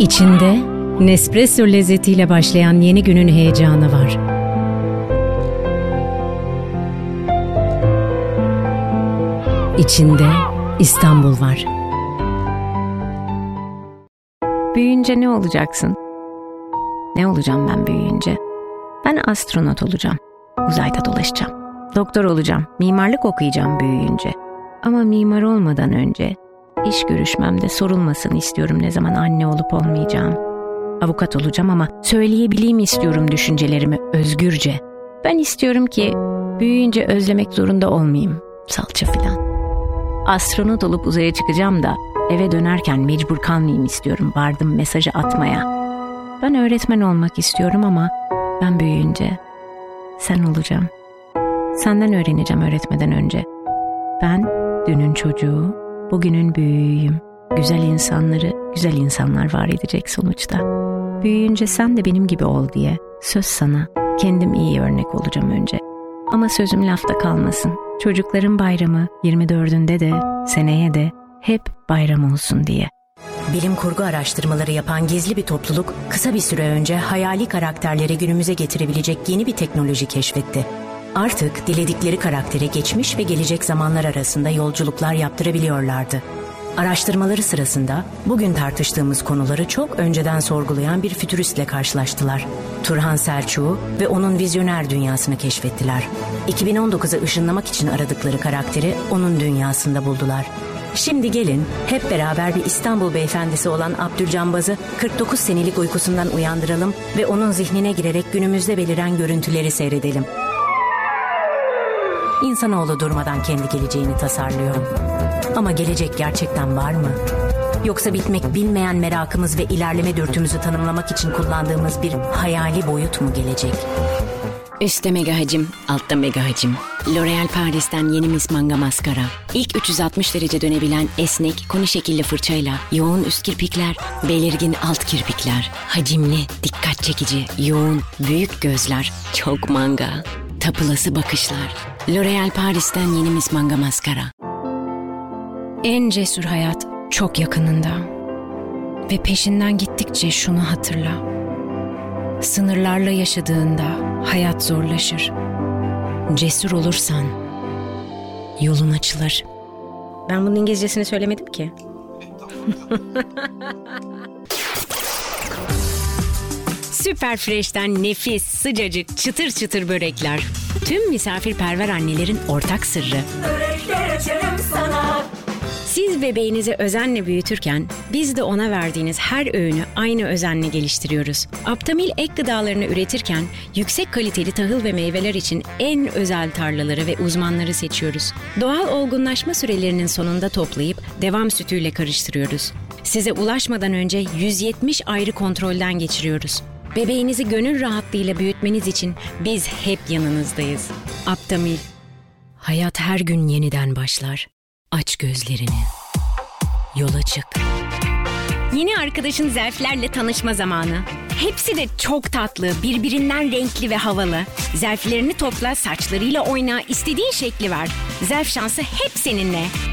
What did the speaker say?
İçinde Nespresso lezzetiyle başlayan yeni günün heyecanı var. İçinde İstanbul var. Büyüyünce ne olacaksın? Ne olacağım ben büyüyünce? Ben astronot olacağım. Uzayda dolaşacağım. Doktor olacağım. Mimarlık okuyacağım büyüyünce. Ama mimar olmadan önce iş görüşmemde sorulmasını istiyorum ne zaman anne olup olmayacağım. Avukat olacağım ama söyleyebileyim istiyorum düşüncelerimi özgürce. Ben istiyorum ki büyüyünce özlemek zorunda olmayayım. Salça filan. Astronot olup uzaya çıkacağım da eve dönerken mecbur kalmayayım istiyorum vardım mesajı atmaya. Ben öğretmen olmak istiyorum ama ben büyüyünce sen olacağım. Senden öğreneceğim öğretmeden önce. Ben dünün çocuğu, bugünün büyüğüyüm. Güzel insanları, güzel insanlar var edecek sonuçta. Büyüyünce sen de benim gibi ol diye söz sana. Kendim iyi örnek olacağım önce. Ama sözüm lafta kalmasın. Çocukların bayramı 24'ünde de, seneye de hep bayram olsun diye. Bilim kurgu araştırmaları yapan gizli bir topluluk kısa bir süre önce hayali karakterleri günümüze getirebilecek yeni bir teknoloji keşfetti. Artık diledikleri karaktere geçmiş ve gelecek zamanlar arasında yolculuklar yaptırabiliyorlardı. Araştırmaları sırasında bugün tartıştığımız konuları çok önceden sorgulayan bir fütüristle karşılaştılar. Turhan Selçuk'u ve onun vizyoner dünyasını keşfettiler. 2019'a ışınlamak için aradıkları karakteri onun dünyasında buldular. Şimdi gelin hep beraber bir İstanbul beyefendisi olan Abdülcambaz'ı 49 senelik uykusundan uyandıralım ve onun zihnine girerek günümüzde beliren görüntüleri seyredelim. İnsanoğlu durmadan kendi geleceğini tasarlıyor. Ama gelecek gerçekten var mı? Yoksa bitmek bilmeyen merakımız ve ilerleme dürtümüzü tanımlamak için kullandığımız bir hayali boyut mu gelecek? Üstte mega hacim, altta mega hacim. L'Oréal Paris'ten yeni Miss Manga maskara. İlk 360 derece dönebilen esnek, koni şekilli fırçayla yoğun üst kirpikler, belirgin alt kirpikler. Hacimli, dikkat çekici, yoğun, büyük gözler, çok manga. Tapılası bakışlar. L'Oréal Paris'ten yeni Miss Manga maskara. En cesur hayat çok yakınında. Ve peşinden gittikçe şunu hatırla. Sınırlarla yaşadığında hayat zorlaşır. Cesur olursan yolun açılır. Ben bunun İngilizcesini söylemedim ki. Süper Fresh'ten nefis, sıcacık, çıtır çıtır börekler. Tüm misafirperver annelerin ortak sırrı. Börekler açarım sana. Siz bebeğinizi özenle büyütürken biz de ona verdiğiniz her öğünü aynı özenle geliştiriyoruz. Aptamil ek gıdalarını üretirken yüksek kaliteli tahıl ve meyveler için en özel tarlaları ve uzmanları seçiyoruz. Doğal olgunlaşma sürelerinin sonunda toplayıp devam sütüyle karıştırıyoruz. Size ulaşmadan önce 170 ayrı kontrolden geçiriyoruz. Bebeğinizi gönül rahatlığıyla büyütmeniz için biz hep yanınızdayız. Aptamil. Hayat her gün yeniden başlar. Aç gözlerini. Yola çık. Yeni arkadaşın Zelf'lerle tanışma zamanı. Hepsi de çok tatlı, birbirinden renkli ve havalı. Zelf'lerini topla, saçlarıyla oyna, istediğin şekli ver. Zelf şansı hep seninle.